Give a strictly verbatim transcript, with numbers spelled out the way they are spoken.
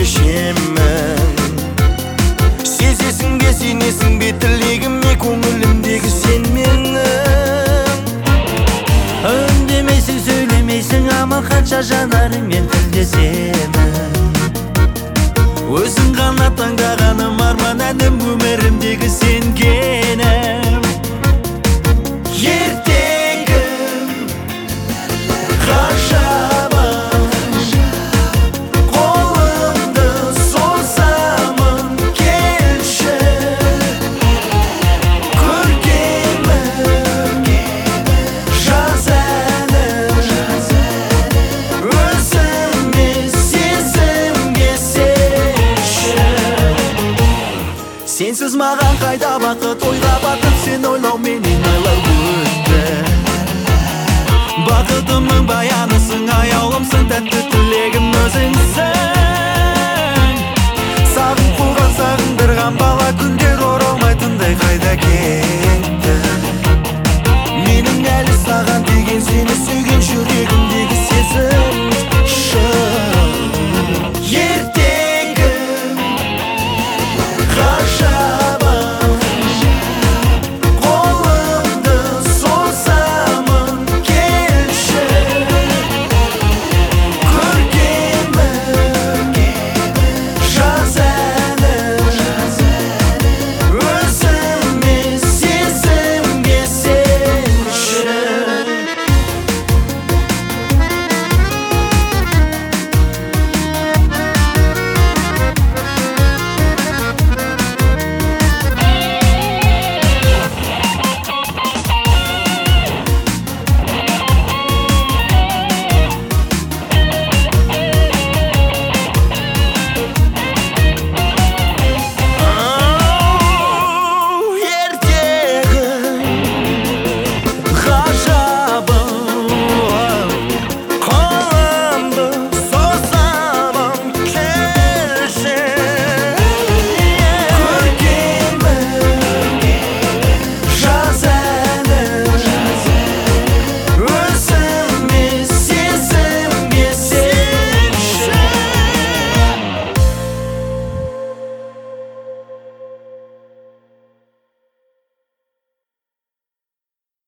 шешемін. Сезесің бе, сенесің бе, тілегіме көңілімдегі сен менің. Үндемейсің, сөйлемейсің, амал қанша жанарыңмен тілдесемін. Өзің ғана таңдағаным арман әнім, өмірімдегі сенгенім. Ертегім ғажабым, қолымды созамын, келші. Көркемім жаз әнім, өзіме сезімге сенші. Сенсіз маған қайда бақыт, ойға батып сен ойлау менен айлар өтті. Бақытымның баянысың, аяулымсың, тәтті тілегім өзіңсің.